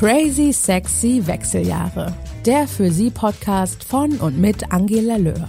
Crazy Sexy Wechseljahre. Der für Sie Podcast von und mit Angela Löhr.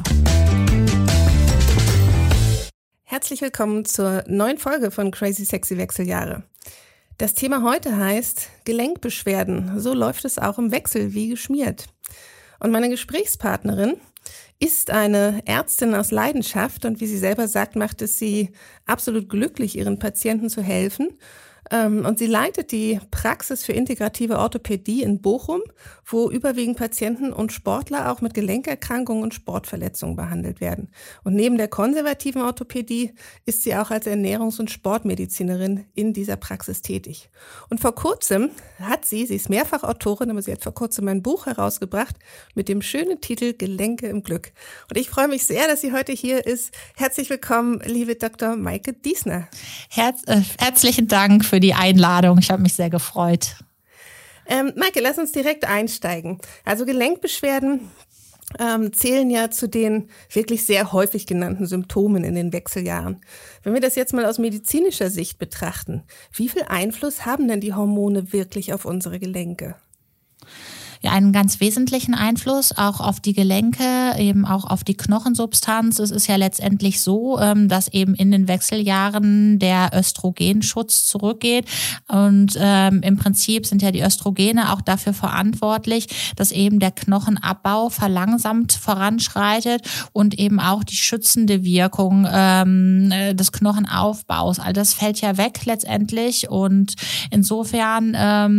Herzlich willkommen zur neuen Folge von Crazy Sexy Wechseljahre. Das Thema heute heißt Gelenkbeschwerden. So läuft es auch im Wechsel wie geschmiert. Und meine Gesprächspartnerin ist eine Ärztin aus Leidenschaft und wie sie selber sagt, macht es sie absolut glücklich, ihren Patienten zu helfen. Und sie leitet die Praxis für integrative Orthopädie in Bochum, wo überwiegend Patienten und Sportler auch mit Gelenkerkrankungen und Sportverletzungen behandelt werden. Und neben der konservativen Orthopädie ist sie auch als Ernährungs- und Sportmedizinerin in dieser Praxis tätig. Und vor kurzem hat sie ist mehrfach Autorin, aber sie hat vor kurzem ein Buch herausgebracht mit dem schönen Titel Gelenke im Glück. Und ich freue mich sehr, dass sie heute hier ist. Herzlich willkommen, liebe Dr. Maike Diesner. Herzlichen Dank für die Einladung. Ich habe mich sehr gefreut. Maike, lass uns direkt einsteigen. Also Gelenkbeschwerden zählen ja zu den wirklich sehr häufig genannten Symptomen in den Wechseljahren. Wenn wir das jetzt mal aus medizinischer Sicht betrachten, wie viel Einfluss haben denn die Hormone wirklich auf unsere Gelenke? Ja, einen ganz wesentlichen Einfluss auch auf die Gelenke, eben auch auf die Knochensubstanz. Es ist ja letztendlich so, dass eben in den Wechseljahren der Östrogenschutz zurückgeht und im Prinzip sind ja die Östrogene auch dafür verantwortlich, dass eben der Knochenabbau verlangsamt voranschreitet und eben auch die schützende Wirkung des Knochenaufbaus. All das fällt ja weg letztendlich und insofern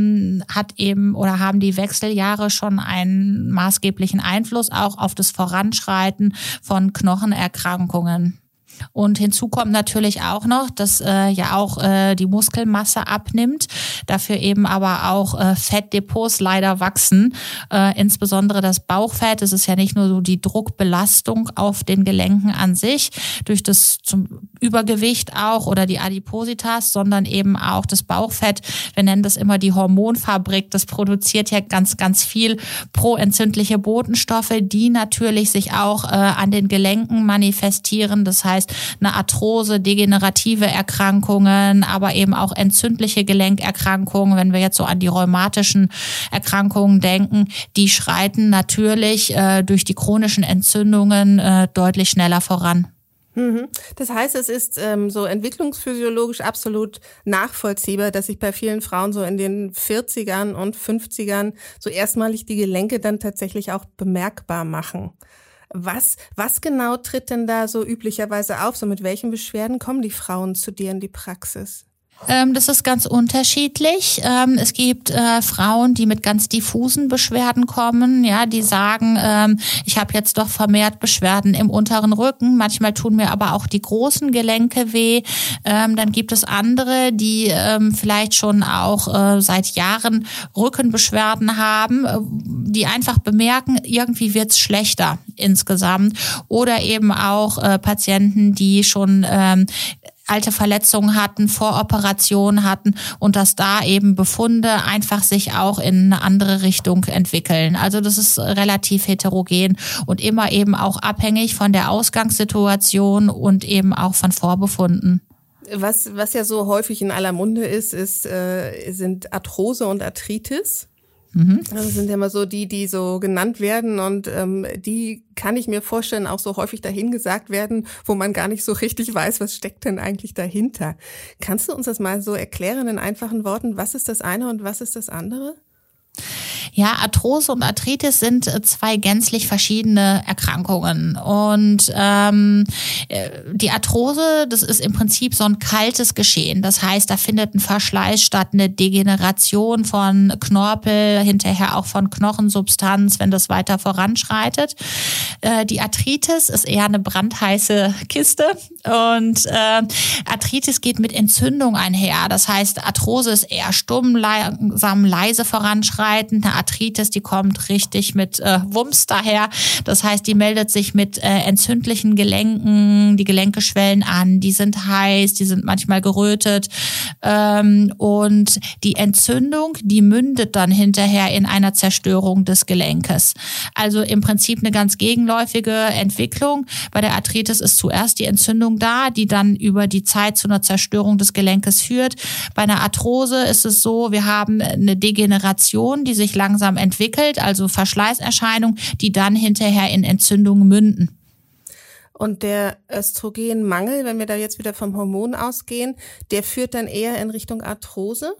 haben die Wechseljahre schon einen maßgeblichen Einfluss auch auf das Voranschreiten von Knochenerkrankungen. Und hinzu kommt natürlich auch noch, dass die Muskelmasse abnimmt, dafür eben aber auch Fettdepots leider wachsen, insbesondere das Bauchfett. Es ist ja nicht nur so die Druckbelastung auf den Gelenken an sich durch das zum Übergewicht auch oder die Adipositas, sondern eben auch das Bauchfett. Wir nennen das immer die Hormonfabrik. Das produziert ja ganz, ganz viel proentzündliche Botenstoffe, die natürlich sich auch an den Gelenken manifestieren. Das heißt, eine Arthrose, degenerative Erkrankungen, aber eben auch entzündliche Gelenkerkrankungen, wenn wir jetzt so an die rheumatischen Erkrankungen denken, die schreiten natürlich durch die chronischen Entzündungen deutlich schneller voran. Das heißt, es ist so entwicklungsphysiologisch absolut nachvollziehbar, dass sich bei vielen Frauen so in den 40ern und 50ern so erstmalig die Gelenke dann tatsächlich auch bemerkbar machen. Was genau tritt denn da so üblicherweise auf? So mit welchen Beschwerden kommen die Frauen zu dir in die Praxis? Das ist ganz unterschiedlich. Es gibt Frauen, die mit ganz diffusen Beschwerden kommen, ja, die sagen, ich habe jetzt doch vermehrt Beschwerden im unteren Rücken. Manchmal tun mir aber auch die großen Gelenke weh. Dann gibt es andere, die vielleicht schon auch seit Jahren Rückenbeschwerden haben, die einfach bemerken, irgendwie wird's schlechter insgesamt. Oder eben auch Patienten, die schon alte Verletzungen hatten, Voroperationen hatten und dass da eben Befunde einfach sich auch in eine andere Richtung entwickeln. Also das ist relativ heterogen und immer eben auch abhängig von der Ausgangssituation und eben auch von Vorbefunden. Was ja so häufig in aller Munde sind Arthrose und Arthritis. Das sind ja immer so die so genannt werden und die kann ich mir vorstellen auch so häufig dahingesagt werden, wo man gar nicht so richtig weiß, was steckt denn eigentlich dahinter. Kannst du uns das mal so erklären in einfachen Worten, was ist das eine und was ist das andere? Ja, Arthrose und Arthritis sind zwei gänzlich verschiedene Erkrankungen. Und die Arthrose, das ist im Prinzip so ein kaltes Geschehen. Das heißt, da findet ein Verschleiß statt, eine Degeneration von Knorpel, hinterher auch von Knochensubstanz, wenn das weiter voranschreitet. Die Arthritis ist eher eine brandheiße Kiste. Und Arthritis geht mit Entzündung einher. Das heißt, Arthrose ist eher stumm, langsam, leise voranschreitend. Eine Arthritis, die kommt richtig mit Wumms daher. Das heißt, die meldet sich mit entzündlichen Gelenken, die Gelenke schwellen an, die sind heiß, die sind manchmal gerötet. Und die Entzündung, die mündet dann hinterher in einer Zerstörung des Gelenkes. Also im Prinzip eine ganz gegenläufige Entwicklung. Bei der Arthritis ist zuerst die Entzündung da, die dann über die Zeit zu einer Zerstörung des Gelenkes führt. Bei einer Arthrose ist es so, wir haben eine Degeneration, die sich langsam entwickelt, also Verschleißerscheinungen, die dann hinterher in Entzündungen münden. Und der Östrogenmangel, wenn wir da jetzt wieder vom Hormon ausgehen, der führt dann eher in Richtung Arthrose?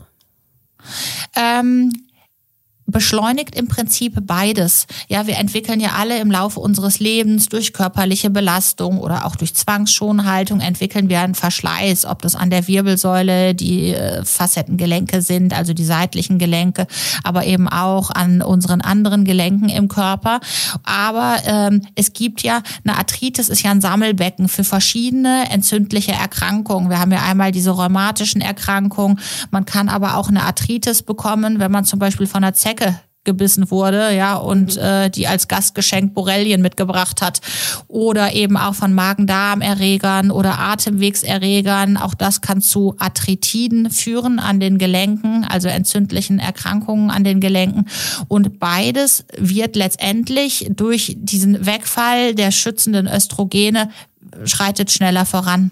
Beschleunigt im Prinzip beides. Ja, wir entwickeln ja alle im Laufe unseres Lebens durch körperliche Belastung oder auch durch Zwangsschonhaltung entwickeln wir einen Verschleiß, ob das an der Wirbelsäule die Facettengelenke sind, also die seitlichen Gelenke, aber eben auch an unseren anderen Gelenken im Körper. Aber es gibt ja, eine Arthritis ist ja ein Sammelbecken für verschiedene entzündliche Erkrankungen. Wir haben ja einmal diese rheumatischen Erkrankungen. Man kann aber auch eine Arthritis bekommen, wenn man zum Beispiel von einer Zecke gebissen wurde, ja, und die als Gastgeschenk Borrelien mitgebracht hat. Oder eben auch von Magen-Darm-Erregern oder Atemwegserregern. Auch das kann zu Arthritiden führen an den Gelenken, also entzündlichen Erkrankungen an den Gelenken. Und beides wird letztendlich durch diesen Wegfall der schützenden Östrogene schreitet schneller voran.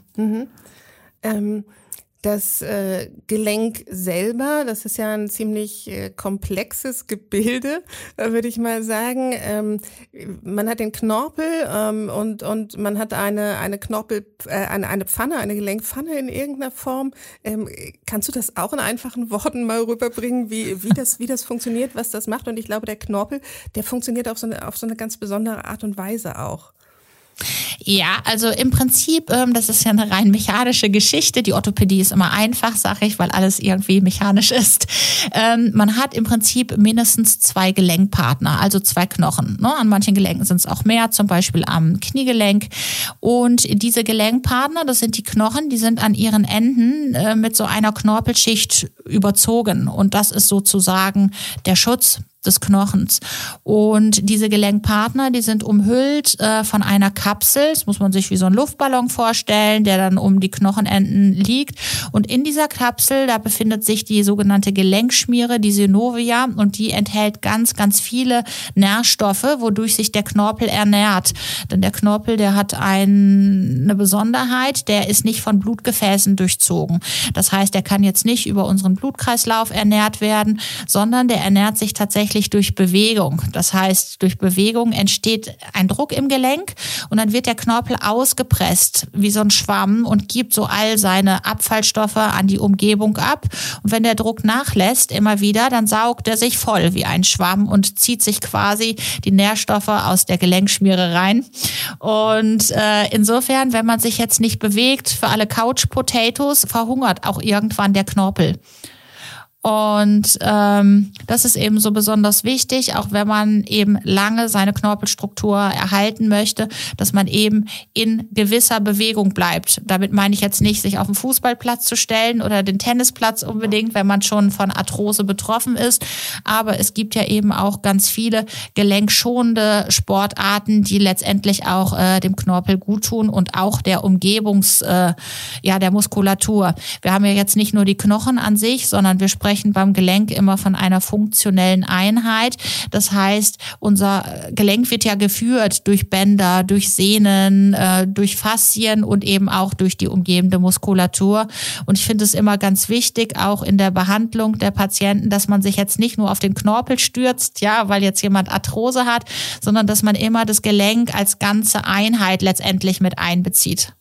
Das Gelenk selber, das ist ja ein ziemlich komplexes Gebilde, würde ich mal sagen. Man hat den Knorpel und man hat eine Knorpel, eine Pfanne, eine Gelenkpfanne in irgendeiner Form. Kannst du das auch in einfachen Worten mal rüberbringen, wie das funktioniert, was das macht? Und ich glaube, der Knorpel, der funktioniert auf so eine ganz besondere Art und Weise auch. Ja, also im Prinzip, das ist ja eine rein mechanische Geschichte. Die Orthopädie ist immer einfach, sage ich, weil alles irgendwie mechanisch ist. Man hat im Prinzip mindestens 2 Gelenkpartner, also 2 Knochen. Ne? An manchen Gelenken sind es auch mehr, zum Beispiel am Kniegelenk. Und diese Gelenkpartner, das sind die Knochen, die sind an ihren Enden mit so einer Knorpelschicht überzogen. Und das ist sozusagen der Schutz des Knochens. Und diese Gelenkpartner, die sind umhüllt von einer Kapsel, das muss man sich wie so ein Luftballon vorstellen, der dann um die Knochenenden liegt. Und in dieser Kapsel, da befindet sich die sogenannte Gelenkschmiere, die Synovia, und die enthält ganz, ganz viele Nährstoffe, wodurch sich der Knorpel ernährt. Denn der Knorpel, der hat eine Besonderheit, der ist nicht von Blutgefäßen durchzogen. Das heißt, der kann jetzt nicht über unseren Blutkreislauf ernährt werden, sondern der ernährt sich tatsächlich durch Bewegung. Das heißt, durch Bewegung entsteht ein Druck im Gelenk und dann wird der Knorpel ausgepresst wie so ein Schwamm und gibt so all seine Abfallstoffe an die Umgebung ab. Und wenn der Druck nachlässt immer wieder, dann saugt er sich voll wie ein Schwamm und zieht sich quasi die Nährstoffe aus der Gelenkschmiere rein. Und insofern, wenn man sich jetzt nicht bewegt, für alle Couch Potatoes verhungert auch irgendwann der Knorpel. Und das ist eben so besonders wichtig, auch wenn man eben lange seine Knorpelstruktur erhalten möchte, dass man eben in gewisser Bewegung bleibt. Damit meine ich jetzt nicht, sich auf den Fußballplatz zu stellen oder den Tennisplatz unbedingt, wenn man schon von Arthrose betroffen ist. Aber es gibt ja eben auch ganz viele gelenkschonende Sportarten, die letztendlich auch dem Knorpel gut tun und auch der der Muskulatur. Wir haben ja jetzt nicht nur die Knochen an sich, sondern wir sprechen beim Gelenk immer von einer funktionellen Einheit. Das heißt, unser Gelenk wird ja geführt durch Bänder, durch Sehnen, durch Faszien und eben auch durch die umgebende Muskulatur. Und ich finde es immer ganz wichtig, auch in der Behandlung der Patienten, dass man sich jetzt nicht nur auf den Knorpel stürzt, ja, weil jetzt jemand Arthrose hat, sondern dass man immer das Gelenk als ganze Einheit letztendlich mit einbezieht.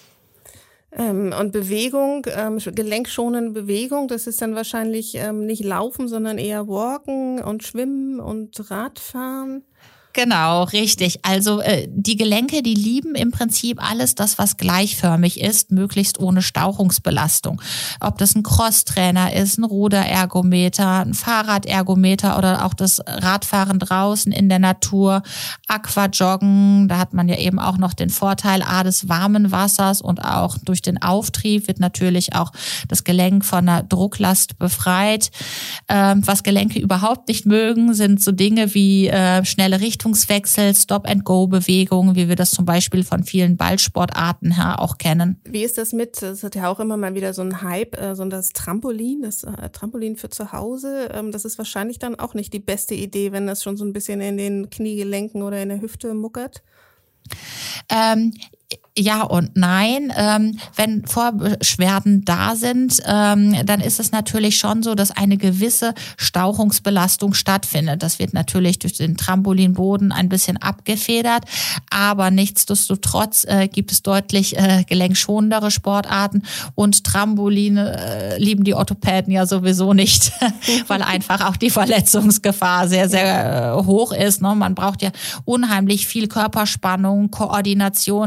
Und Bewegung, gelenkschonende Bewegung, das ist dann wahrscheinlich nicht Laufen, sondern eher Walken und Schwimmen und Radfahren. Genau, richtig. Also die Gelenke, die lieben im Prinzip alles das, was gleichförmig ist, möglichst ohne Stauchungsbelastung. Ob das ein Crosstrainer ist, ein Ruderergometer, ein Fahrradergometer oder auch das Radfahren draußen in der Natur, Aquajoggen, da hat man ja eben auch noch den Vorteil des warmen Wassers und auch durch den Auftrieb wird natürlich auch das Gelenk von einer Drucklast befreit. Was Gelenke überhaupt nicht mögen, sind so Dinge wie schnelle Richtungswechsel Richtungswechsel, Stop-and-Go-Bewegungen, wie wir das zum Beispiel von vielen Ballsportarten her auch kennen. Wie ist das mit, es hat ja auch immer mal wieder so ein Hype, so das Trampolin für zu Hause, das ist wahrscheinlich dann auch nicht die beste Idee, wenn das schon so ein bisschen in den Kniegelenken oder in der Hüfte muckert? Ja und nein. Wenn Vorbeschwerden da sind, dann ist es natürlich schon so, dass eine gewisse Stauchungsbelastung stattfindet. Das wird natürlich durch den Trampolinboden ein bisschen abgefedert, aber nichtsdestotrotz gibt es deutlich gelenkschonendere Sportarten und Trampoline lieben die Orthopäden ja sowieso nicht, weil einfach auch die Verletzungsgefahr sehr, sehr hoch ist. Ne? Man braucht ja unheimlich viel Körperspannung, Koordination.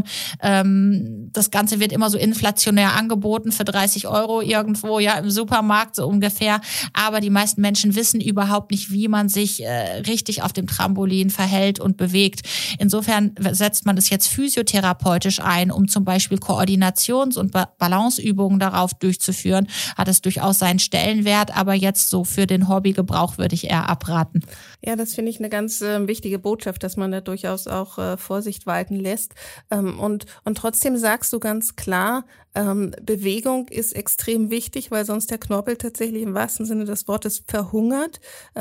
Das Ganze wird immer so inflationär angeboten für 30 € irgendwo ja im Supermarkt so ungefähr. Aber die meisten Menschen wissen überhaupt nicht, wie man sich richtig auf dem Trampolin verhält und bewegt. Insofern setzt man es jetzt physiotherapeutisch ein, um zum Beispiel Koordinations- und Balanceübungen darauf durchzuführen. Hat es durchaus seinen Stellenwert, aber jetzt so für den Hobbygebrauch würde ich eher abraten. Ja, das finde ich eine ganz wichtige Botschaft, dass man da durchaus auch Vorsicht walten lässt. Und trotzdem sagst du ganz klar, Bewegung ist extrem wichtig, weil sonst der Knorpel tatsächlich im wahrsten Sinne des Wortes verhungert.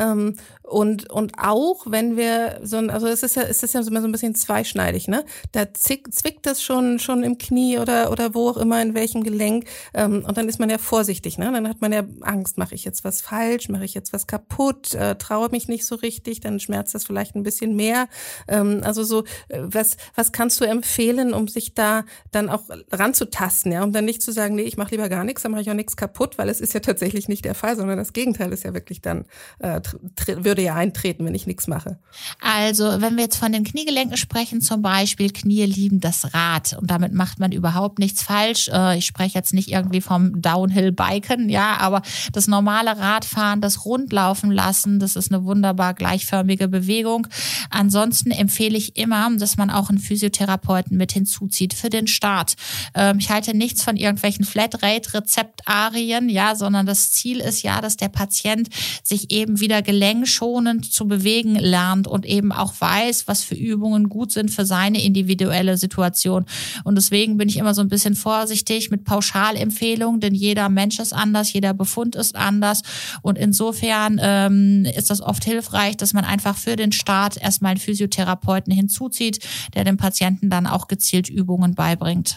Und auch wenn wir also es ist ja immer so ein bisschen zweischneidig, ne? Da zwickt das schon im Knie oder wo auch immer, in welchem Gelenk. Und dann ist man ja vorsichtig, ne? Dann hat man ja Angst, mache ich jetzt was falsch, mache ich jetzt was kaputt, traue mich nicht so richtig, dann schmerzt das vielleicht ein bisschen mehr. Also so, was kannst du empfehlen, um sich da dann auch ranzutasten, ja? Um dann nicht zu sagen, nee, ich mache lieber gar nichts, dann mache ich auch nichts kaputt, weil es ist ja tatsächlich nicht der Fall, sondern das Gegenteil ist ja wirklich dann, würde ja eintreten, wenn ich nichts mache. Also, wenn wir jetzt von den Kniegelenken sprechen, zum Beispiel, Knie lieben das Rad und damit macht man überhaupt nichts falsch. Ich spreche jetzt nicht irgendwie vom Downhill-Biken, ja, aber das normale Radfahren, das Rundlaufen lassen, das ist eine wunderbar gleichförmige Bewegung. Ansonsten empfehle ich immer, dass man auch einen Physiotherapeuten mit hinzuzieht für den Start. Ich halte nichts von irgendwelchen Flatrate-Rezeptarien, ja, sondern das Ziel ist ja, dass der Patient sich eben wieder gelenkschonend zu bewegen lernt und eben auch weiß, was für Übungen gut sind für seine individuelle Situation. Und deswegen bin ich immer so ein bisschen vorsichtig mit Pauschalempfehlungen, denn jeder Mensch ist anders, jeder Befund ist anders. Und insofern ist das oft hilfreich, dass man einfach für den Start erstmal einen Physiotherapeuten hinzuzieht, der dem Patienten dann auch gezielt Übungen beibringt.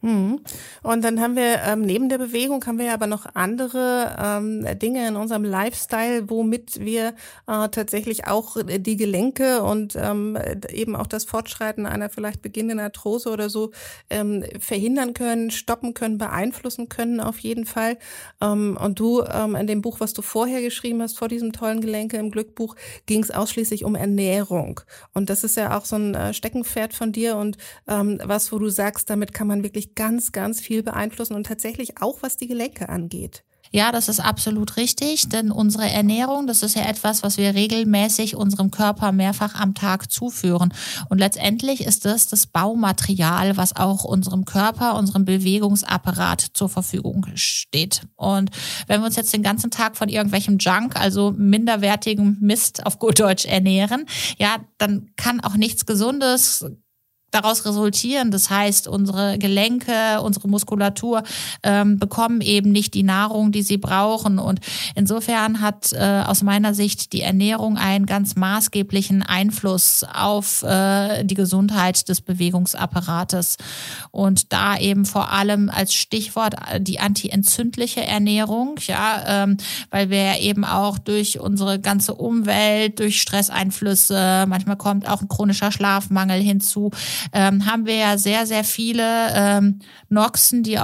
Und dann haben wir neben der Bewegung haben wir aber noch andere Dinge in unserem Lifestyle, womit wir tatsächlich auch die Gelenke und eben auch das Fortschreiten einer vielleicht beginnenden Arthrose oder so verhindern können, stoppen können, beeinflussen können auf jeden Fall. Und du in dem Buch, was du vorher geschrieben hast, vor diesem tollen Gelenke im Glückbuch, ging es ausschließlich um Ernährung. Und das ist ja auch so ein Steckenpferd von dir und was, wo du sagst, damit kann man wirklich ganz, ganz viel beeinflussen und tatsächlich auch, was die Gelenke angeht. Ja, das ist absolut richtig, denn unsere Ernährung, das ist ja etwas, was wir regelmäßig unserem Körper mehrfach am Tag zuführen. Und letztendlich ist das Baumaterial, was auch unserem Körper, unserem Bewegungsapparat zur Verfügung steht. Und wenn wir uns jetzt den ganzen Tag von irgendwelchem Junk, also minderwertigem Mist auf gut Deutsch ernähren, ja, dann kann auch nichts Gesundes daraus resultieren. Das heißt, unsere Gelenke, unsere Muskulatur bekommen eben nicht die Nahrung, die sie brauchen. Und insofern hat aus meiner Sicht die Ernährung einen ganz maßgeblichen Einfluss auf die Gesundheit des Bewegungsapparates. Und da eben vor allem als Stichwort die antientzündliche Ernährung, ja, weil wir ja eben auch durch unsere ganze Umwelt, durch Stresseinflüsse, manchmal kommt auch ein chronischer Schlafmangel hinzu, haben wir ja sehr, sehr viele Noxen, die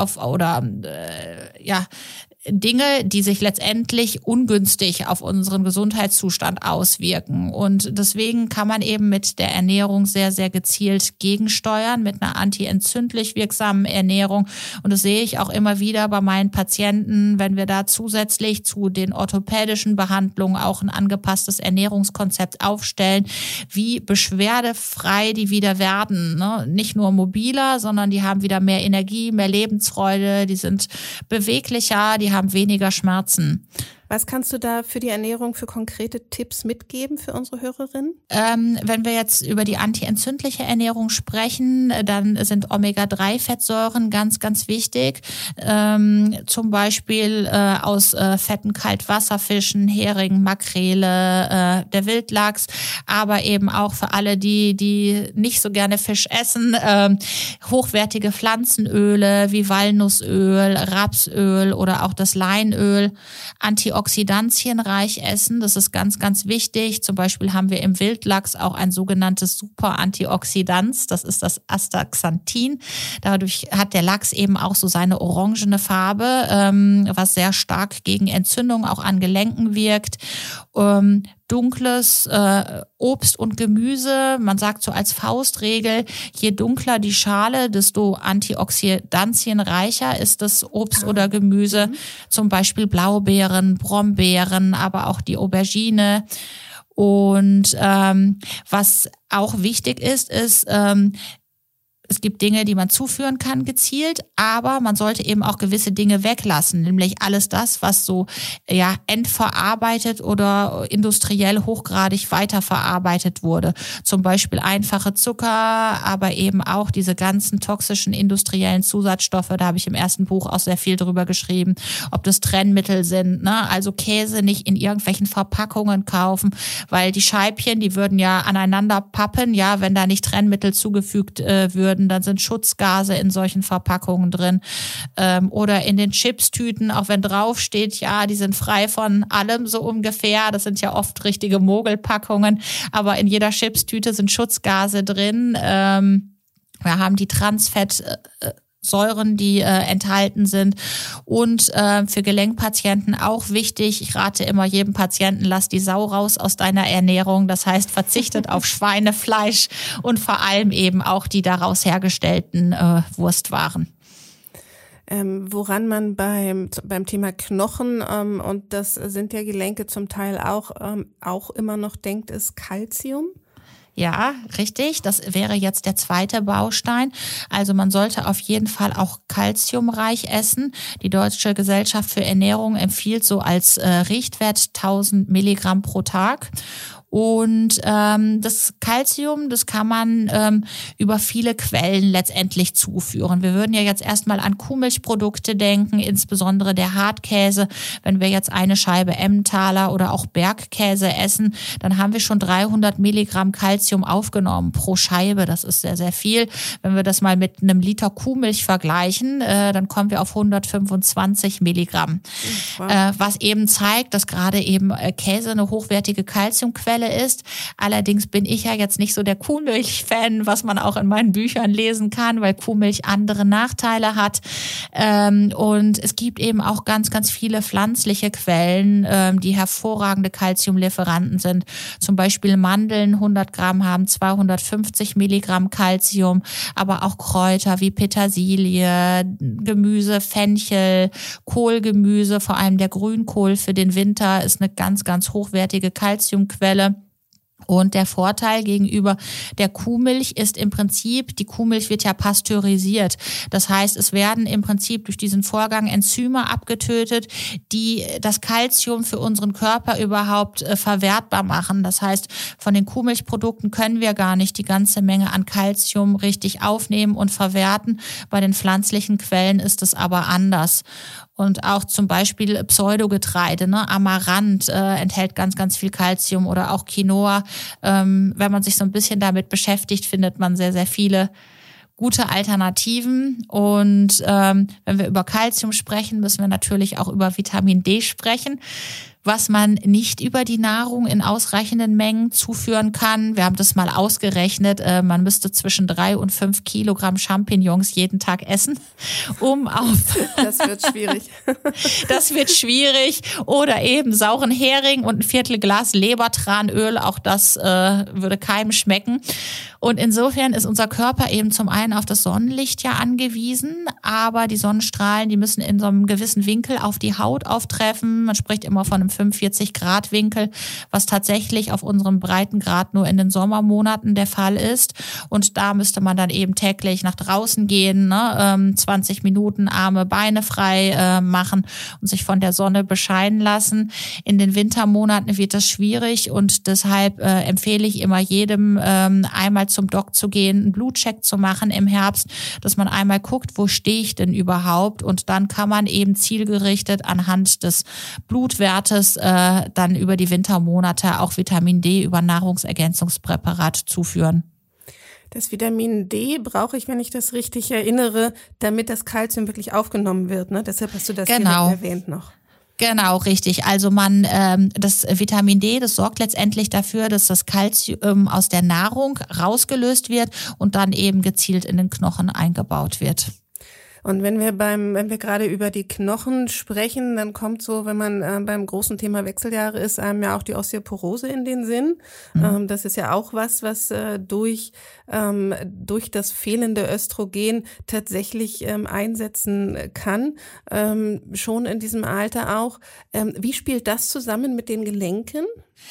Dinge, die sich letztendlich ungünstig auf unseren Gesundheitszustand auswirken. Und deswegen kann man eben mit der Ernährung sehr, sehr gezielt gegensteuern, mit einer antientzündlich wirksamen Ernährung. Und das sehe ich auch immer wieder bei meinen Patienten, wenn wir da zusätzlich zu den orthopädischen Behandlungen auch ein angepasstes Ernährungskonzept aufstellen, wie beschwerdefrei die wieder werden. Ne? Nicht nur mobiler, sondern die haben wieder mehr Energie, mehr Lebensfreude, die sind beweglicher, die haben weniger Schmerzen. Was kannst du da für die Ernährung für konkrete Tipps mitgeben für unsere Hörerinnen? Wenn wir jetzt über die antientzündliche Ernährung sprechen, dann sind Omega-3-Fettsäuren ganz, ganz wichtig. Zum Beispiel aus fetten Kaltwasserfischen, Hering, Makrele, der Wildlachs, aber eben auch für alle, die nicht so gerne Fisch essen, hochwertige Pflanzenöle wie Walnussöl, Rapsöl oder auch das Leinöl, antioxidantienreich essen, das ist ganz, ganz wichtig. Zum Beispiel haben wir im Wildlachs auch ein sogenanntes Super-Antioxidans, das ist das Astaxanthin. Dadurch hat der Lachs eben auch so seine orangene Farbe, was sehr stark gegen Entzündung auch an Gelenken wirkt. Dunkles Obst und Gemüse, man sagt so als Faustregel, je dunkler die Schale, desto antioxidantienreicher ist das Obst oder Gemüse, zum Beispiel Blaubeeren, Brombeeren, aber auch die Aubergine. Und was auch wichtig ist, es gibt Dinge, die man zuführen kann gezielt, aber man sollte eben auch gewisse Dinge weglassen, nämlich alles das, was so entverarbeitet oder industriell hochgradig weiterverarbeitet wurde. Zum Beispiel einfache Zucker, aber eben auch diese ganzen toxischen industriellen Zusatzstoffe, da habe ich im ersten Buch auch sehr viel drüber geschrieben, ob das Trennmittel sind, ne? Also Käse nicht in irgendwelchen Verpackungen kaufen, weil die Scheibchen, die würden ja aneinander pappen, ja, wenn da nicht Trennmittel zugefügt würden, dann sind Schutzgase in solchen Verpackungen drin. Oder in den Chipstüten, auch wenn draufsteht, ja, die sind frei von allem so ungefähr. Das sind ja oft richtige Mogelpackungen, aber in jeder Chipstüte sind Schutzgase drin. Wir haben die Transfettsäuren, die enthalten sind. Und für Gelenkpatienten auch wichtig, ich rate immer jedem Patienten, lass die Sau raus aus deiner Ernährung. Das heißt, verzichtet auf Schweinefleisch und vor allem eben auch die daraus hergestellten Wurstwaren. Woran man beim Thema Knochen, und das sind ja Gelenke zum Teil auch immer noch denkt, ist Calcium. Ja, richtig. Das wäre jetzt der zweite Baustein. Also man sollte auf jeden Fall auch calciumreich essen. Die Deutsche Gesellschaft für Ernährung empfiehlt so als Richtwert 1000 Milligramm pro Tag. Und das Calcium, das kann man über viele Quellen letztendlich zuführen. Wir würden ja jetzt erstmal an Kuhmilchprodukte denken, insbesondere der Hartkäse. Wenn wir jetzt eine Scheibe Emmentaler oder auch Bergkäse essen, dann haben wir schon 300 Milligramm Calcium aufgenommen pro Scheibe. Das ist sehr, sehr viel. Wenn wir das mal mit einem Liter Kuhmilch vergleichen, dann kommen wir auf 125 Milligramm. Wow. Was eben zeigt, dass gerade eben Käse eine hochwertige Calciumquelle ist. Allerdings bin ich ja jetzt nicht so der Kuhmilch-Fan, was man auch in meinen Büchern lesen kann, weil Kuhmilch andere Nachteile hat. Und es gibt eben auch ganz, ganz viele pflanzliche Quellen, die hervorragende Calciumlieferanten sind. Zum Beispiel Mandeln, 100 Gramm haben 250 Milligramm Calcium, aber auch Kräuter wie Petersilie, Gemüse, Fenchel, Kohlgemüse, vor allem der Grünkohl für den Winter ist eine ganz, ganz hochwertige Calciumquelle. Und der Vorteil gegenüber der Kuhmilch ist im Prinzip, die Kuhmilch wird ja pasteurisiert. Das heißt, es werden im Prinzip durch diesen Vorgang Enzyme abgetötet, die das Calcium für unseren Körper überhaupt verwertbar machen. Das heißt, von den Kuhmilchprodukten können wir gar nicht die ganze Menge an Calcium richtig aufnehmen und verwerten. Bei den pflanzlichen Quellen ist es aber anders. Und auch zum Beispiel Pseudogetreide, ne? Amaranth enthält ganz, ganz viel Calcium oder auch Quinoa. Wenn man sich so ein bisschen damit beschäftigt, findet man sehr, sehr viele gute Alternativen. Und wenn wir über Calcium sprechen, müssen wir natürlich auch über Vitamin D sprechen, was man nicht über die Nahrung in ausreichenden Mengen zuführen kann. Wir haben das mal ausgerechnet. Man müsste zwischen 3 und 5 Kilogramm Champignons jeden Tag essen, Das wird schwierig. Das wird schwierig. Oder eben sauren Hering und ein Viertel Glas Lebertranöl. Auch das würde keinem schmecken. Und insofern ist unser Körper eben zum einen auf das Sonnenlicht ja angewiesen, aber die Sonnenstrahlen, die müssen in so einem gewissen Winkel auf die Haut auftreffen. Man spricht immer von einem 45-Grad-Winkel, was tatsächlich auf unserem Breitengrad nur in den Sommermonaten der Fall ist. Und da müsste man dann eben täglich nach draußen gehen, ne? 20 Minuten Arme, Beine frei machen und sich von der Sonne bescheinen lassen. In den Wintermonaten wird das schwierig und deshalb empfehle ich immer jedem, einmal zum Doc zu gehen, einen Blutcheck zu machen im Herbst, dass man einmal guckt, wo stehe ich denn überhaupt, und dann kann man eben zielgerichtet anhand des Blutwertes dann über die Wintermonate auch Vitamin D über Nahrungsergänzungspräparat zuführen. Das Vitamin D brauche ich, wenn ich das richtig erinnere, damit das Kalzium wirklich aufgenommen wird, ne? Deshalb hast du das direkt erwähnt noch. Genau, richtig. Also das Vitamin D, das sorgt letztendlich dafür, dass das Kalzium aus der Nahrung rausgelöst wird und dann eben gezielt in den Knochen eingebaut wird. Und wenn wir gerade über die Knochen sprechen, dann kommt so, wenn man beim großen Thema Wechseljahre ist, einem ja auch die Osteoporose in den Sinn. Das ist ja auch was durch das fehlende Östrogen tatsächlich einsetzen kann, schon in diesem Alter auch. Wie spielt das zusammen mit den Gelenken?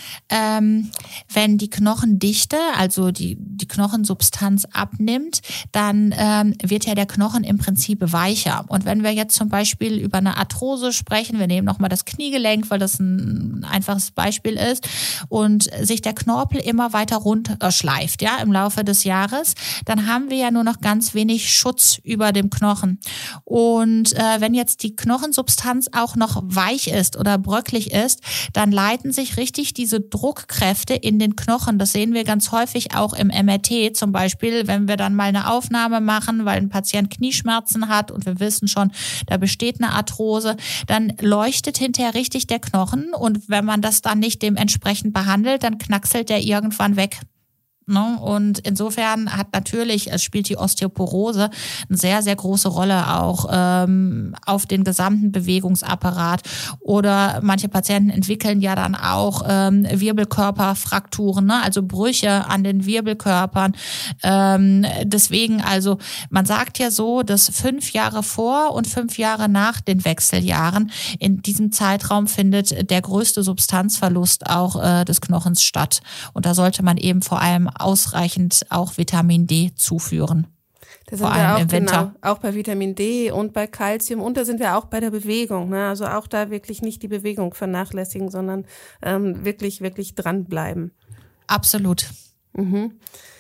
Wenn die Knochendichte, also die Knochensubstanz abnimmt, dann wird ja der Knochen im Prinzip weicher. Und wenn wir jetzt zum Beispiel über eine Arthrose sprechen, wir nehmen nochmal das Kniegelenk, weil das ein einfaches Beispiel ist, und sich der Knorpel immer weiter runterschleift, ja, im Laufe des Jahres, dann haben wir ja nur noch ganz wenig Schutz über dem Knochen. Und wenn jetzt die Knochensubstanz auch noch weich ist oder bröcklig ist, dann leiten sich richtig diese Druckkräfte in den Knochen. Das sehen wir ganz häufig auch im MRT zum Beispiel, wenn wir dann mal eine Aufnahme machen, weil ein Patient Knieschmerzen hat und wir wissen schon, da besteht eine Arthrose, dann leuchtet hinterher richtig der Knochen, und wenn man das dann nicht dementsprechend behandelt, dann knackselt der irgendwann weg. Und insofern spielt die Osteoporose eine sehr, sehr große Rolle auch auf den gesamten Bewegungsapparat. Oder manche Patienten entwickeln ja dann auch Wirbelkörperfrakturen, ne? Also Brüche an den Wirbelkörpern. Deswegen, also man sagt ja so, dass 5 Jahre vor und 5 Jahre nach den Wechseljahren, in diesem Zeitraum findet der größte Substanzverlust auch des Knochens statt. Und da sollte man eben vor allem ausreichend auch Vitamin D zuführen. Da sind wir auch im Winter. Genau, auch bei Vitamin D und bei Kalzium, und da sind wir auch bei der Bewegung, ne? Also auch da wirklich nicht die Bewegung vernachlässigen, sondern wirklich dranbleiben. Absolut. Mhm.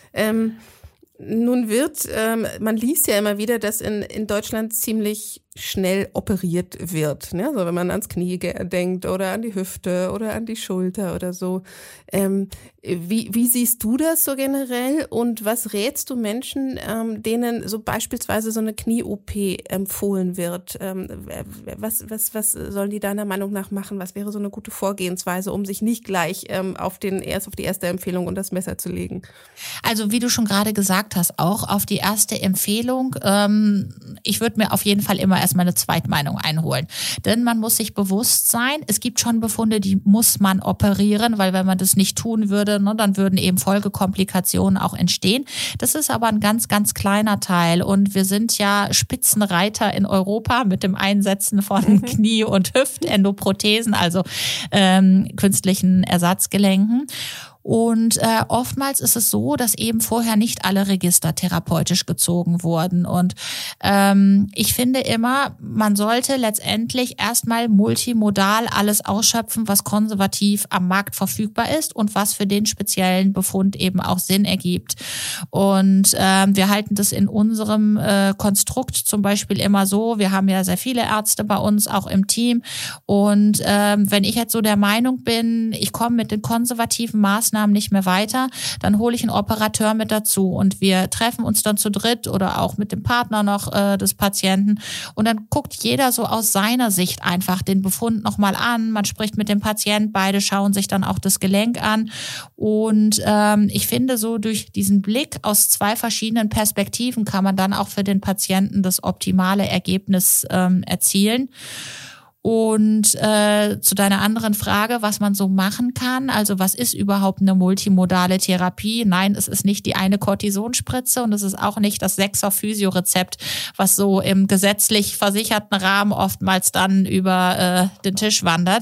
Nun man liest ja immer wieder, dass in Deutschland ziemlich schnell operiert wird, ne? So, wenn man ans Knie denkt oder an die Hüfte oder an die Schulter oder so. Wie siehst du das so generell, und was rätst du Menschen, denen so beispielsweise so eine Knie-OP empfohlen wird? Was sollen die deiner Meinung nach machen? Was wäre so eine gute Vorgehensweise, um sich nicht gleich auf die erste Empfehlung und das Messer zu legen? Also wie du schon gerade gesagt hast, auch auf die erste Empfehlung. Ich würde mir auf jeden Fall immer erstmal eine Zweitmeinung einholen. Denn man muss sich bewusst sein, es gibt schon Befunde, die muss man operieren, weil wenn man das nicht tun würde, ne, dann würden eben Folgekomplikationen auch entstehen. Das ist aber ein ganz, ganz kleiner Teil, und wir sind ja Spitzenreiter in Europa mit dem Einsetzen von Knie- und Hüftendoprothesen, also künstlichen Ersatzgelenken. Und oftmals ist es so, dass eben vorher nicht alle Register therapeutisch gezogen wurden. Und ich finde immer, man sollte letztendlich erstmal multimodal alles ausschöpfen, was konservativ am Markt verfügbar ist und was für den speziellen Befund eben auch Sinn ergibt. Und wir halten das in unserem Konstrukt zum Beispiel immer so, wir haben ja sehr viele Ärzte bei uns, auch im Team. Und wenn ich jetzt so der Meinung bin, ich komme mit den konservativen Maßnahmen nicht mehr weiter, dann hole ich einen Operateur mit dazu, und wir treffen uns dann zu dritt oder auch mit dem Partner noch des Patienten, und dann guckt jeder so aus seiner Sicht einfach den Befund nochmal an. Man spricht mit dem Patienten, beide schauen sich dann auch das Gelenk an, und ich finde, so durch diesen Blick aus 2 verschiedenen Perspektiven kann man dann auch für den Patienten das optimale Ergebnis erzielen. Und zu deiner anderen Frage, was man so machen kann, also was ist überhaupt eine multimodale Therapie? Nein, es ist nicht die eine Cortisonspritze und es ist auch nicht das 6er Physiorezept, was so im gesetzlich versicherten Rahmen oftmals dann über den Tisch wandert.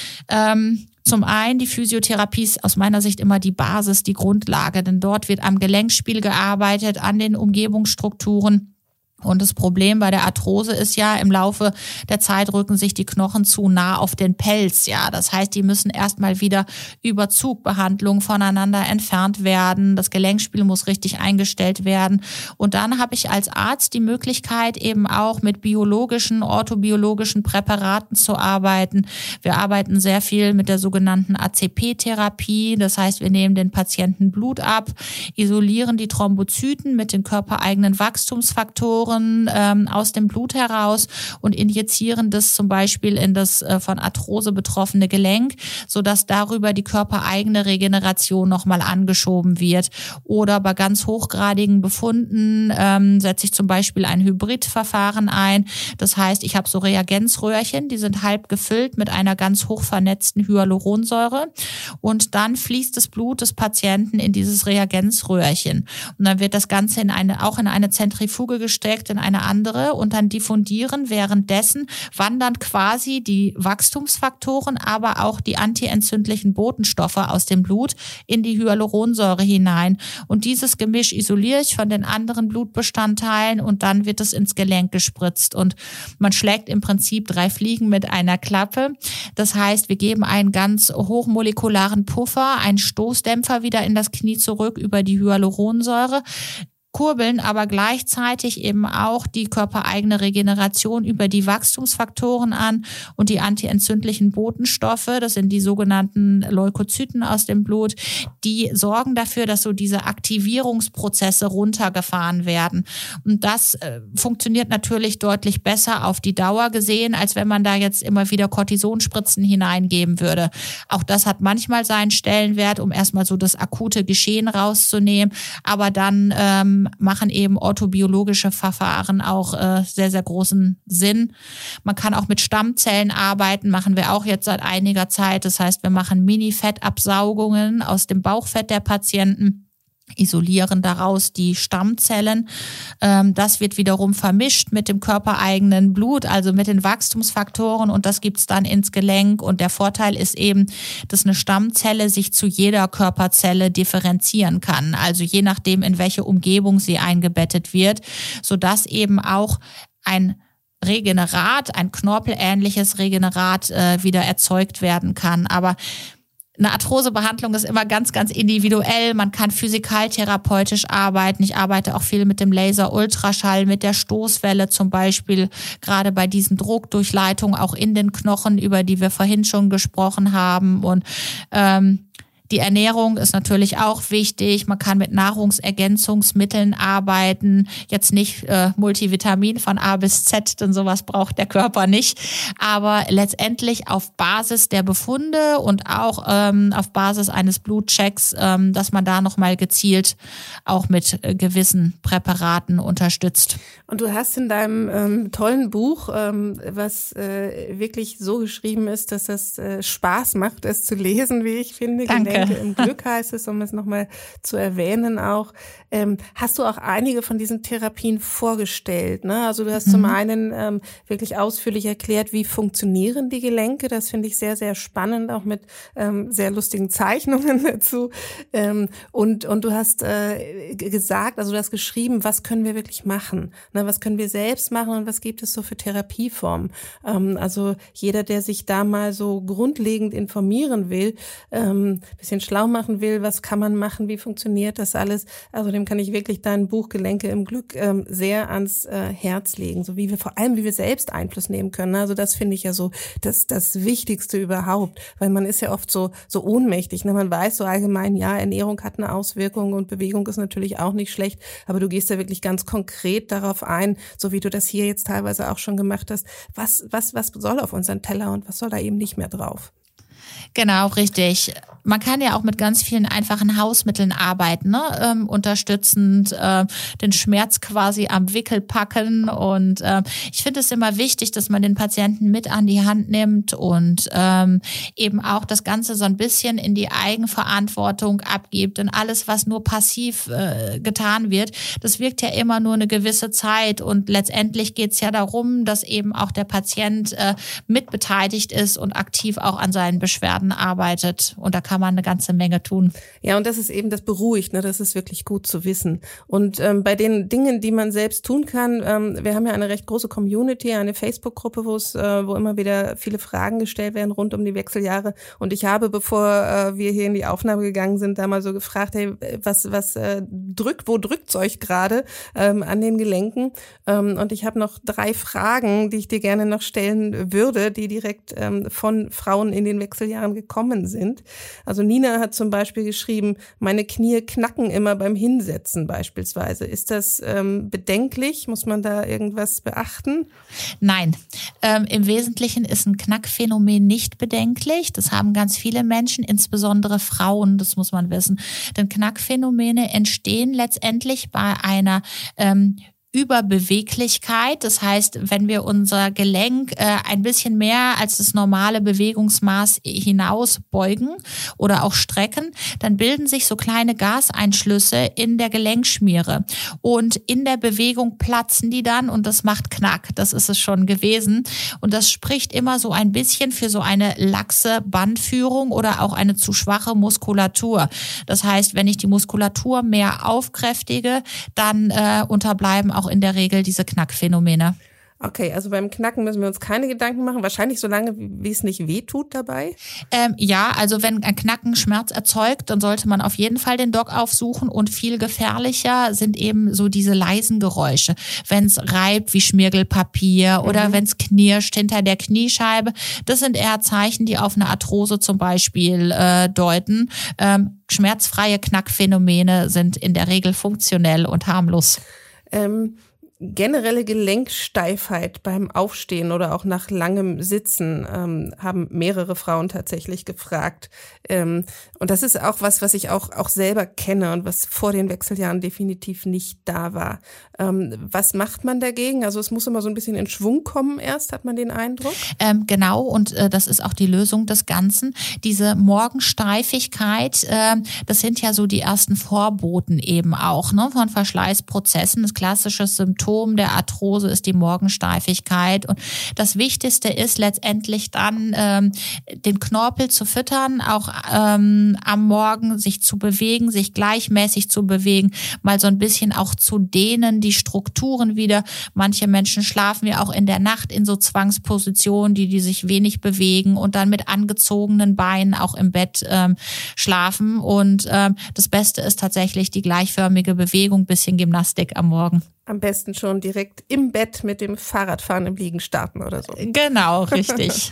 Zum einen, die Physiotherapie ist aus meiner Sicht immer die Basis, die Grundlage, denn dort wird am Gelenkspiel gearbeitet, an den Umgebungsstrukturen. Und das Problem bei der Arthrose ist ja, im Laufe der Zeit rücken sich die Knochen zu nah auf den Pelz. Ja, das heißt, die müssen erstmal wieder über Zugbehandlung voneinander entfernt werden. Das Gelenkspiel muss richtig eingestellt werden. Und dann habe ich als Arzt die Möglichkeit, eben auch mit biologischen, orthobiologischen Präparaten zu arbeiten. Wir arbeiten sehr viel mit der sogenannten ACP-Therapie. Das heißt, wir nehmen den Patienten Blut ab, isolieren die Thrombozyten mit den körpereigenen Wachstumsfaktoren aus dem Blut heraus und injizieren das zum Beispiel in das von Arthrose betroffene Gelenk, sodass darüber die körpereigene Regeneration nochmal angeschoben wird. Oder bei ganz hochgradigen Befunden setze ich zum Beispiel ein Hybridverfahren ein. Das heißt, ich habe so Reagenzröhrchen, die sind halb gefüllt mit einer ganz hoch vernetzten Hyaluronsäure und dann fließt das Blut des Patienten in dieses Reagenzröhrchen. Und dann wird das Ganze auch in eine Zentrifuge gesteckt, in eine andere und dann diffundieren. Währenddessen wandern quasi die Wachstumsfaktoren, aber auch die antientzündlichen Botenstoffe aus dem Blut in die Hyaluronsäure hinein. Und dieses Gemisch isoliere ich von den anderen Blutbestandteilen und dann wird es ins Gelenk gespritzt. Und man schlägt im Prinzip 3 Fliegen mit einer Klappe. Das heißt, wir geben einen ganz hochmolekularen Puffer, einen Stoßdämpfer wieder in das Knie zurück über die Hyaluronsäure, kurbeln aber gleichzeitig eben auch die körpereigene Regeneration über die Wachstumsfaktoren an und die antientzündlichen Botenstoffe, das sind die sogenannten Leukozyten aus dem Blut, die sorgen dafür, dass so diese Aktivierungsprozesse runtergefahren werden. Und das funktioniert natürlich deutlich besser auf die Dauer gesehen, als wenn man da jetzt immer wieder Cortisonspritzen hineingeben würde. Auch das hat manchmal seinen Stellenwert, um erstmal so das akute Geschehen rauszunehmen, aber dann machen eben orthobiologische Verfahren auch sehr, sehr großen Sinn. Man kann auch mit Stammzellen arbeiten, machen wir auch jetzt seit einiger Zeit. Das heißt, wir machen Mini-Fettabsaugungen aus dem Bauchfett der Patienten, isolieren daraus die Stammzellen. Das wird wiederum vermischt mit dem körpereigenen Blut, also mit den Wachstumsfaktoren und das gibt's dann ins Gelenk. Und der Vorteil ist eben, dass eine Stammzelle sich zu jeder Körperzelle differenzieren kann, also je nachdem, in welche Umgebung sie eingebettet wird, sodass eben auch ein Regenerat, ein knorpelähnliches Regenerat wieder erzeugt werden kann. Aber eine Arthrosebehandlung ist immer ganz, ganz individuell. Man kann physikaltherapeutisch arbeiten. Ich arbeite auch viel mit dem Laser-Ultraschall, mit der Stoßwelle zum Beispiel, gerade bei diesen Druckdurchleitungen auch in den Knochen, über die wir vorhin schon gesprochen haben. Und die Ernährung ist natürlich auch wichtig. Man kann mit Nahrungsergänzungsmitteln arbeiten. Jetzt nicht Multivitamin von A bis Z, denn sowas braucht der Körper nicht. Aber letztendlich auf Basis der Befunde und auch auf Basis eines Blutchecks, dass man da nochmal gezielt auch mit gewissen Präparaten unterstützt. Und du hast in deinem tollen Buch, was wirklich so geschrieben ist, dass das Spaß macht, es zu lesen, wie ich finde. Danke. Im Glück heißt es, um es nochmal zu erwähnen auch. Hast du auch einige von diesen Therapien vorgestellt, ne? Also du hast zum einen wirklich ausführlich erklärt, wie funktionieren die Gelenke. Das finde ich sehr, sehr spannend, auch mit sehr lustigen Zeichnungen dazu. Und du hast gesagt, also du hast geschrieben, was können wir wirklich machen? Ne? Was können wir selbst machen und was gibt es so für Therapieformen? Also jeder, der sich da mal so grundlegend informieren will, bisschen schlau machen will, was kann man machen, wie funktioniert das alles? Also dem kann ich wirklich dein Buch Gelenke im Glück sehr ans Herz legen, so wie wir selbst Einfluss nehmen können. Also das finde ich ja so das Wichtigste überhaupt, weil man ist ja oft so ohnmächtig. Ne? Man weiß so allgemein, ja, Ernährung hat eine Auswirkung und Bewegung ist natürlich auch nicht schlecht, aber du gehst ja wirklich ganz konkret darauf ein, so wie du das hier jetzt teilweise auch schon gemacht hast. Was soll auf unseren Teller und was soll da eben nicht mehr drauf? Genau, richtig. man kann ja auch mit ganz vielen einfachen Hausmitteln arbeiten, ne? Unterstützend den Schmerz quasi am Wickel packen. Und ich finde es immer wichtig, dass man den Patienten mit an die Hand nimmt und eben auch das Ganze so ein bisschen in die Eigenverantwortung abgibt. Denn alles, was nur passiv getan wird, das wirkt ja immer nur eine gewisse Zeit. Und letztendlich geht es ja darum, dass eben auch der Patient mitbeteiligt ist und aktiv auch an seinen Beschwerden arbeitet. Und da kann man eine ganze Menge tun. Ja, und das ist eben, das beruhigt, ne? Das ist wirklich gut zu wissen. Und bei den Dingen, die man selbst tun kann, wir haben ja eine recht große Community, eine Facebook-Gruppe, wo immer wieder viele Fragen gestellt werden rund um die Wechseljahre. Und ich habe, bevor wir hier in die Aufnahme gegangen sind, da mal so gefragt, hey, wo drückt's euch gerade an den Gelenken? Und ich habe noch 3 Fragen, die ich dir gerne noch stellen würde, die direkt von Frauen in den Wechseljahren gekommen sind. Also Nina hat zum Beispiel geschrieben, meine Knie knacken immer beim Hinsetzen beispielsweise. Ist das bedenklich? Muss man da irgendwas beachten? Nein, im Wesentlichen ist ein Knackphänomen nicht bedenklich. Das haben ganz viele Menschen, insbesondere Frauen, das muss man wissen. Denn Knackphänomene entstehen letztendlich bei einer Überbeweglichkeit. Das heißt, wenn wir unser Gelenk ein bisschen mehr als das normale Bewegungsmaß hinaus beugen oder auch strecken, dann bilden sich so kleine Gaseinschlüsse in der Gelenkschmiere. Und in der Bewegung platzen die dann und das macht Knack. Das ist es schon gewesen. Und das spricht immer so ein bisschen für so eine laxe Bandführung oder auch eine zu schwache Muskulatur. Das heißt, wenn ich die Muskulatur mehr aufkräftige, dann unterbleiben auch in der Regel diese Knackphänomene. Okay, also beim Knacken müssen wir uns keine Gedanken machen, wahrscheinlich so lange, wie es nicht wehtut dabei? Ja, also wenn ein Knacken Schmerz erzeugt, dann sollte man auf jeden Fall den Doc aufsuchen und viel gefährlicher sind eben so diese leisen Geräusche. Wenn es reibt wie Schmirgelpapier oder wenn es knirscht hinter der Kniescheibe, das sind eher Zeichen, die auf eine Arthrose zum Beispiel deuten. Schmerzfreie Knackphänomene sind in der Regel funktionell und harmlos. Generelle Gelenksteifheit beim Aufstehen oder auch nach langem Sitzen haben mehrere Frauen tatsächlich gefragt. Und das ist auch was ich auch selber kenne und was vor den Wechseljahren definitiv nicht da war. Was macht man dagegen? Also es muss immer so ein bisschen in Schwung kommen erst, hat man den Eindruck? Genau, und das ist auch die Lösung des Ganzen. Diese Morgensteifigkeit, das sind ja so die ersten Vorboten eben auch, ne, von Verschleißprozessen. Das klassische Symptom der Arthrose ist die Morgensteifigkeit. Und das Wichtigste ist letztendlich dann, den Knorpel zu füttern, auch am Morgen sich zu bewegen, sich gleichmäßig zu bewegen, mal so ein bisschen auch zu dehnen, die Strukturen wieder. Manche Menschen schlafen ja auch in der Nacht in so Zwangspositionen, die sich wenig bewegen und dann mit angezogenen Beinen auch im Bett schlafen. Und das Beste ist tatsächlich die gleichförmige Bewegung, bisschen Gymnastik am Morgen. Am besten schon direkt im Bett mit dem Fahrradfahren im Liegen starten oder so. Genau, richtig.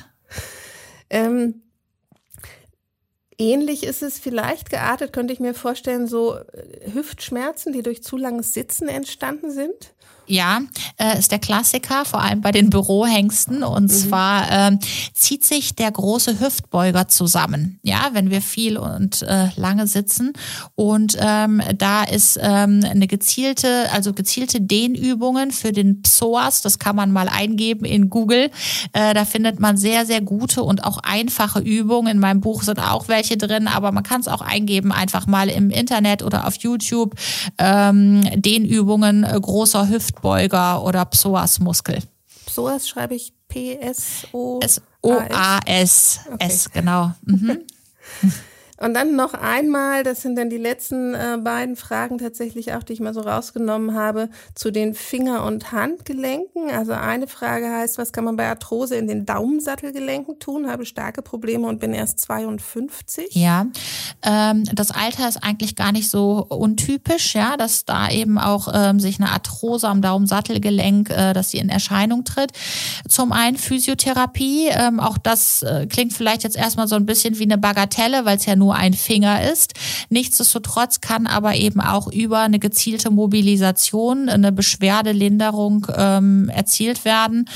Ähnlich ist es vielleicht geartet, könnte ich mir vorstellen, so Hüftschmerzen, die durch zu langes Sitzen entstanden sind. Ja, ist der Klassiker, vor allem bei den Bürohengsten. Und zwar zieht sich der große Hüftbeuger zusammen. Ja, wenn wir viel und lange sitzen. Und da ist eine gezielte Dehnübungen für den Psoas. Das kann man mal eingeben in Google. Da findet man sehr, sehr gute und auch einfache Übungen. In meinem Buch sind auch welche drin, aber man kann es auch eingeben, einfach mal im Internet oder auf YouTube. Dehnübungen großer Hüftbeuger oder Psoasmuskel. Psoas schreibe ich P-S-O-A-S. S-O-A-S, S, genau. Und dann noch einmal, das sind dann die letzten beiden Fragen tatsächlich auch, die ich mal so rausgenommen habe, zu den Finger- und Handgelenken. Also eine Frage heißt, was kann man bei Arthrose in den Daumensattelgelenken tun? Habe starke Probleme und bin erst 52. Ja, das Alter ist eigentlich gar nicht so untypisch, ja, dass da eben auch sich eine Arthrose am Daumensattelgelenk, dass die in Erscheinung tritt. Zum einen Physiotherapie, auch das klingt vielleicht jetzt erstmal so ein bisschen wie eine Bagatelle, weil es ja nur ein Finger ist. Nichtsdestotrotz kann aber eben auch über eine gezielte Mobilisation eine Beschwerdelinderung erzielt werden.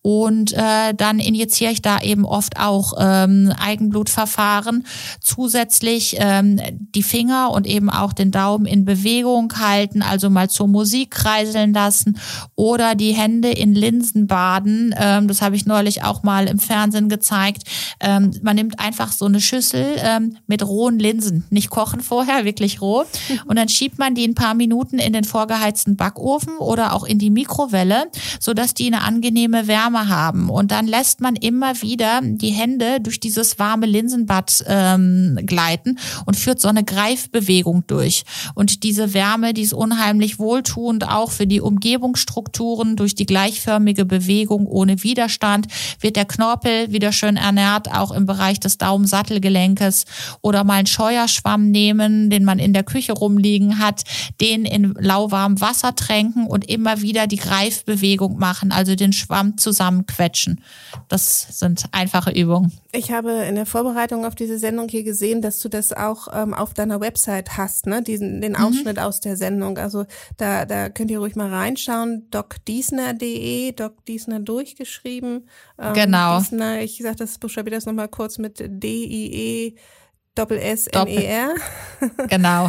und dann injiziere ich da eben oft auch Eigenblutverfahren. Zusätzlich die Finger und eben auch den Daumen in Bewegung halten, also mal zur Musik kreiseln lassen oder die Hände in Linsen baden. Das habe ich neulich auch mal im Fernsehen gezeigt. Man nimmt einfach so eine Schüssel mit rohen Linsen, nicht kochen vorher, wirklich roh. Und dann schiebt man die ein paar Minuten in den vorgeheizten Backofen oder auch in die Mikrowelle, sodass die eine angenehme Wärme haben. Und dann lässt man immer wieder die Hände durch dieses warme Linsenbad gleiten und führt so eine Greifbewegung durch. Und diese Wärme, die ist unheimlich wohltuend, auch für die Umgebungsstrukturen. Durch die gleichförmige Bewegung ohne Widerstand wird der Knorpel wieder schön ernährt, auch im Bereich des Daumensattelgelenkes. Oder mal einen Scheuerschwamm nehmen, den man in der Küche rumliegen hat, den in lauwarmem Wasser tränken und immer wieder die Greifbewegung machen, also den Schwamm zusammenquetschen. Das sind einfache Übungen. Ich habe in der Vorbereitung auf diese Sendung hier gesehen, dass du das auch auf deiner Website hast, ne? Den Ausschnitt aus der Sendung. Also da könnt ihr ruhig mal reinschauen. docdiesner.de, Doc Diesner durchgeschrieben. Genau. Diesner, ich sage das, buchstabiere das nochmal kurz mit D-I-E Doppel-S-N-E-R. Genau.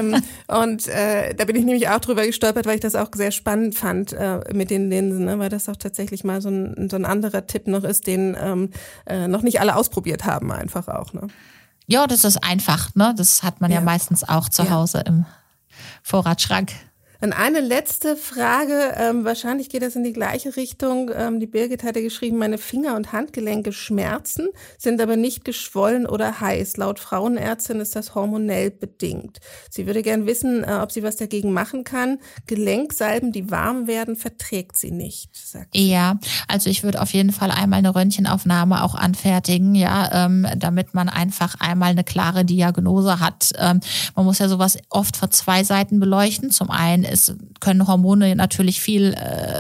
Und da bin ich nämlich auch drüber gestolpert, weil ich das auch sehr spannend fand mit den Linsen, ne? Weil das auch tatsächlich mal so ein anderer Tipp noch ist, den noch nicht alle ausprobiert haben einfach auch. Ne? Ja, das ist einfach, ne? Das hat man ja meistens auch zu Hause im Vorratsschrank. Und eine letzte Frage, wahrscheinlich geht das in die gleiche Richtung. Die Birgit hatte geschrieben, meine Finger- und Handgelenke schmerzen, sind aber nicht geschwollen oder heiß. Laut Frauenärztin ist das hormonell bedingt. Sie würde gern wissen, ob sie was dagegen machen kann. Gelenksalben, die warm werden, verträgt sie nicht, sagt sie. Ja, also ich würde auf jeden Fall einmal eine Röntgenaufnahme auch anfertigen, ja, damit man einfach einmal eine klare Diagnose hat. Man muss ja sowas oft von zwei Seiten beleuchten. Zum einen können Hormone natürlich viel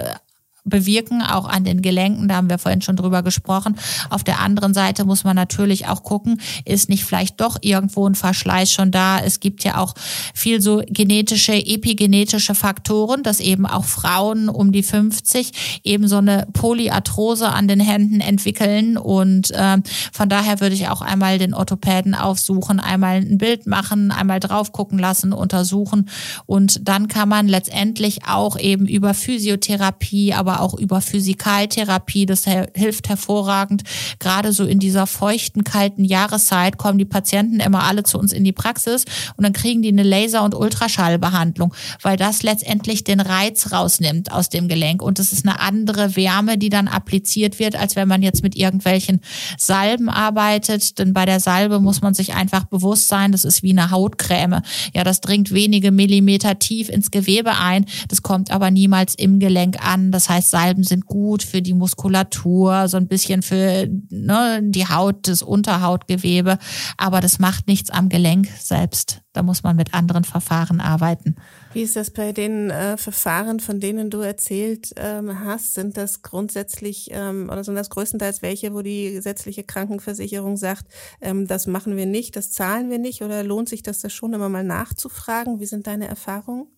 bewirken, auch an den Gelenken, da haben wir vorhin schon drüber gesprochen. Auf der anderen Seite muss man natürlich auch gucken, ist nicht vielleicht doch irgendwo ein Verschleiß schon da. Es gibt ja auch viel so genetische, epigenetische Faktoren, dass eben auch Frauen um die 50 eben so eine Polyarthrose an den Händen entwickeln und von daher würde ich auch einmal den Orthopäden aufsuchen, einmal ein Bild machen, einmal drauf gucken lassen, untersuchen und dann kann man letztendlich auch eben über Physiotherapie, aber auch über Physikaltherapie, das hilft hervorragend. Gerade so in dieser feuchten, kalten Jahreszeit kommen die Patienten immer alle zu uns in die Praxis und dann kriegen die eine Laser- und Ultraschallbehandlung, weil das letztendlich den Reiz rausnimmt aus dem Gelenk und das ist eine andere Wärme, die dann appliziert wird, als wenn man jetzt mit irgendwelchen Salben arbeitet, denn bei der Salbe muss man sich einfach bewusst sein, das ist wie eine Hautcreme. Ja, das dringt wenige Millimeter tief ins Gewebe ein, das kommt aber niemals im Gelenk an. Das heißt, Salben sind gut für die Muskulatur, so ein bisschen für die Haut, das Unterhautgewebe, aber das macht nichts am Gelenk selbst. Da muss man mit anderen Verfahren arbeiten. Wie ist das bei den Verfahren, von denen du erzählt hast? Sind das grundsätzlich oder sind das größtenteils welche, wo die gesetzliche Krankenversicherung sagt, das machen wir nicht, das zahlen wir nicht? Oder lohnt sich das schon immer mal nachzufragen? Wie sind deine Erfahrungen?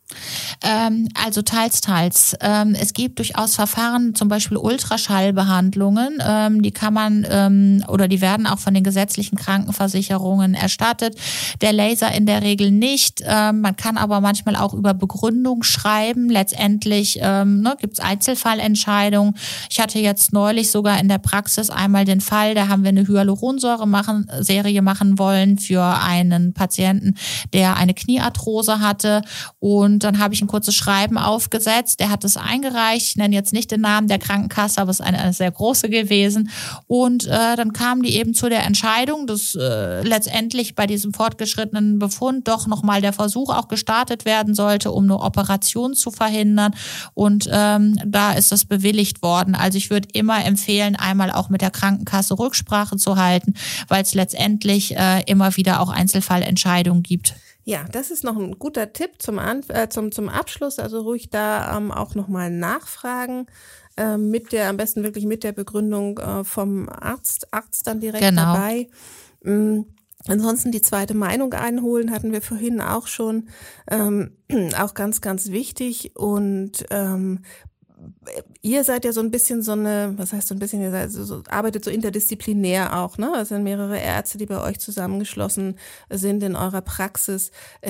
Also teils. Es gibt durchaus Verfahren, zum Beispiel Ultraschallbehandlungen, die kann man oder die werden auch von den gesetzlichen Krankenversicherungen erstattet. Der Laser in der Regel nicht. Man kann aber manchmal auch über Begründung schreiben. Letztendlich gibt es Einzelfallentscheidungen. Ich hatte jetzt neulich sogar in der Praxis einmal den Fall, da haben wir eine Hyaluronsäure-Serie machen wollen für einen Patienten, der eine Kniearthrose hatte und dann habe ich ein kurzes Schreiben aufgesetzt. Der hat es eingereicht. Ich nenne jetzt nicht den Namen der Krankenkasse, aber es ist eine sehr große gewesen. Und dann kamen die eben zu der Entscheidung, dass letztendlich bei diesem fortgeschrittenen Befund doch nochmal der Versuch auch gestartet werden sollte, um eine Operation zu verhindern. Und da ist das bewilligt worden. Also ich würde immer empfehlen, einmal auch mit der Krankenkasse Rücksprache zu halten, weil es letztendlich immer wieder auch Einzelfallentscheidungen gibt. Ja, das ist noch ein guter Tipp zum Abschluss. Also ruhig da auch nochmal nachfragen. Am besten wirklich mit der Begründung vom Arzt dann direkt dabei. Ansonsten die zweite Meinung einholen, hatten wir vorhin auch schon, auch ganz, ganz wichtig. Und ihr seid ja so ein bisschen ihr seid arbeitet so interdisziplinär auch, ne? Es sind mehrere Ärzte, die bei euch zusammengeschlossen sind in eurer Praxis.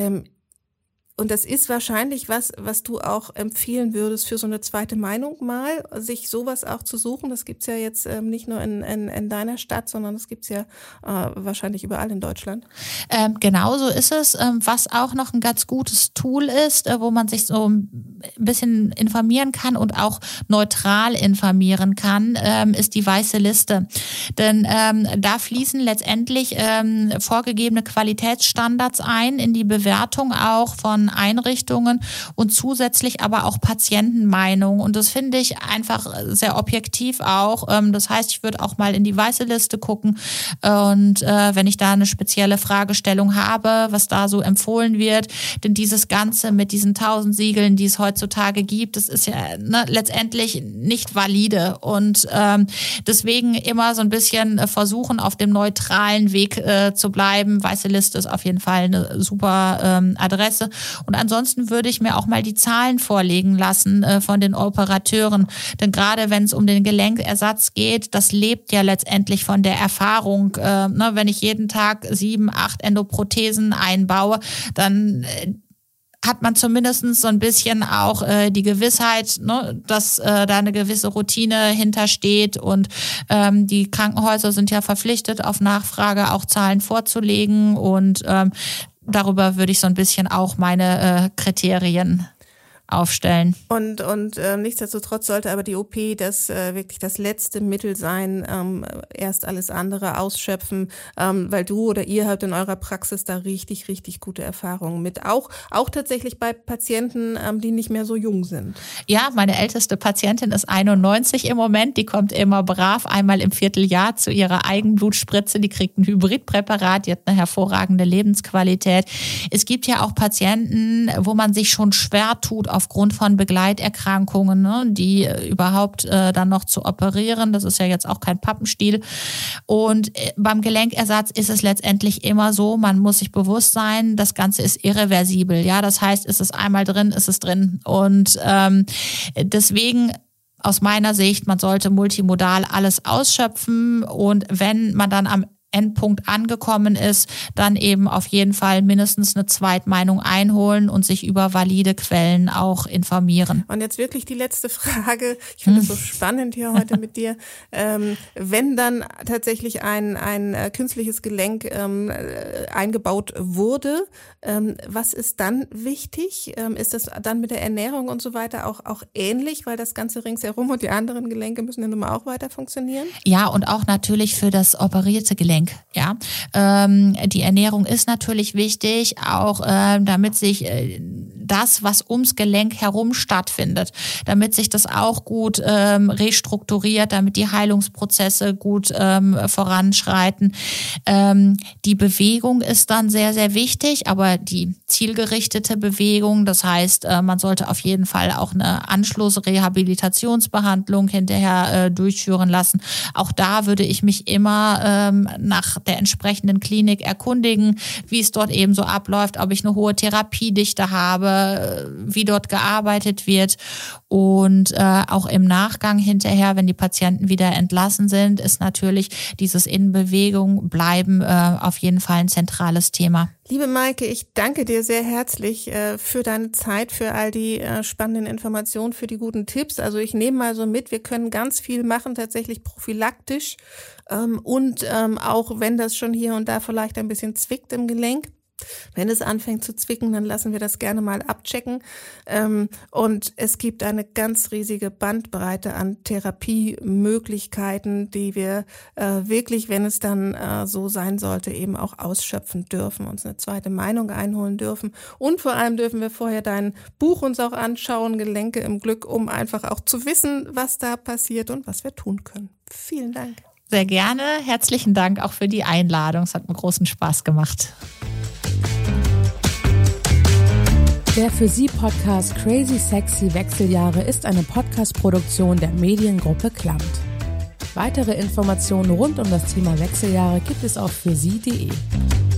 Und das ist wahrscheinlich was du auch empfehlen würdest für so eine zweite Meinung mal, sich sowas auch zu suchen. Das gibt's ja jetzt nicht nur in deiner Stadt, sondern das gibt's ja wahrscheinlich überall in Deutschland. Genau so ist es. Was auch noch ein ganz gutes Tool ist, wo man sich so ein bisschen informieren kann und auch neutral informieren kann, ist die Weiße Liste. Denn da fließen letztendlich vorgegebene Qualitätsstandards ein in die Bewertung auch von Einrichtungen und zusätzlich aber auch Patientenmeinungen. Und das finde ich einfach sehr objektiv auch. Das heißt, ich würde auch mal in die Weiße Liste gucken und wenn ich da eine spezielle Fragestellung habe, was da so empfohlen wird, denn dieses Ganze mit diesen 1000 Siegeln, die es heutzutage gibt, das ist ja letztendlich nicht valide und deswegen immer so ein bisschen versuchen, auf dem neutralen Weg zu bleiben. Weiße Liste ist auf jeden Fall eine super Adresse. Und ansonsten würde ich mir auch mal die Zahlen vorlegen lassen von den Operateuren. Denn gerade wenn es um den Gelenkersatz geht, das lebt ja letztendlich von der Erfahrung. Wenn ich jeden Tag 7, 8 Endoprothesen einbaue, dann hat man zumindest so ein bisschen auch die Gewissheit, dass da eine gewisse Routine hintersteht und die Krankenhäuser sind ja verpflichtet, auf Nachfrage auch Zahlen vorzulegen und darüber würde ich so ein bisschen auch meine Kriterien aufstellen. Und nichtsdestotrotz sollte aber die OP wirklich das letzte Mittel sein, erst alles andere ausschöpfen, weil du oder ihr habt in eurer Praxis da richtig, richtig gute Erfahrungen mit. Auch tatsächlich bei Patienten, die nicht mehr so jung sind. Ja, meine älteste Patientin ist 91 im Moment. Die kommt immer brav einmal im Vierteljahr zu ihrer Eigenblutspritze. Die kriegt ein Hybridpräparat, die hat eine hervorragende Lebensqualität. Es gibt ja auch Patienten, wo man sich schon schwer tut, aufgrund von Begleiterkrankungen, die überhaupt dann noch zu operieren. Das ist ja jetzt auch kein Pappenstiel. Und beim Gelenkersatz ist es letztendlich immer so, man muss sich bewusst sein, das Ganze ist irreversibel. Ja, das heißt, ist es einmal drin, ist es drin. Und deswegen aus meiner Sicht, man sollte multimodal alles ausschöpfen und wenn man dann am Endpunkt angekommen ist, dann eben auf jeden Fall mindestens eine Zweitmeinung einholen und sich über valide Quellen auch informieren. Und jetzt wirklich die letzte Frage. Ich finde es so spannend hier heute mit dir. Wenn dann tatsächlich ein künstliches Gelenk eingebaut wurde, was ist dann wichtig? Ist das dann mit der Ernährung und so weiter auch ähnlich, weil das Ganze ringsherum und die anderen Gelenke müssen ja nun mal auch weiter funktionieren? Ja, und auch natürlich für das operierte Gelenk. Ja, die Ernährung ist natürlich wichtig, auch damit sich das, was ums Gelenk herum stattfindet, damit sich das auch gut restrukturiert, damit die Heilungsprozesse gut voranschreiten. Die Bewegung ist dann sehr, sehr wichtig, aber die zielgerichtete Bewegung, das heißt, man sollte auf jeden Fall auch eine Anschlussrehabilitationsbehandlung hinterher durchführen lassen. Auch da würde ich mich immer nach der entsprechenden Klinik erkundigen, wie es dort eben so abläuft, ob ich eine hohe Therapiedichte habe, wie dort gearbeitet wird. Und auch im Nachgang hinterher, wenn die Patienten wieder entlassen sind, ist natürlich dieses in Bewegung bleiben auf jeden Fall ein zentrales Thema. Liebe Maike, ich danke dir sehr herzlich für deine Zeit, für all die spannenden Informationen, für die guten Tipps. Also ich nehme mal so mit, wir können ganz viel machen, tatsächlich prophylaktisch und auch wenn das schon hier und da vielleicht ein bisschen zwickt im Gelenk. Wenn es anfängt zu zwicken, dann lassen wir das gerne mal abchecken. Und es gibt eine ganz riesige Bandbreite an Therapiemöglichkeiten, die wir wirklich, wenn es dann so sein sollte, eben auch ausschöpfen dürfen, uns eine zweite Meinung einholen dürfen. Und vor allem dürfen wir vorher dein Buch uns auch anschauen, Gelenke im Glück, um einfach auch zu wissen, was da passiert und was wir tun können. Vielen Dank. Sehr gerne. Herzlichen Dank auch für die Einladung. Es hat mir großen Spaß gemacht. Der für Sie Podcast Crazy Sexy Wechseljahre ist eine Podcast-Produktion der Mediengruppe Klamt. Weitere Informationen rund um das Thema Wechseljahre gibt es auf fürsie.de.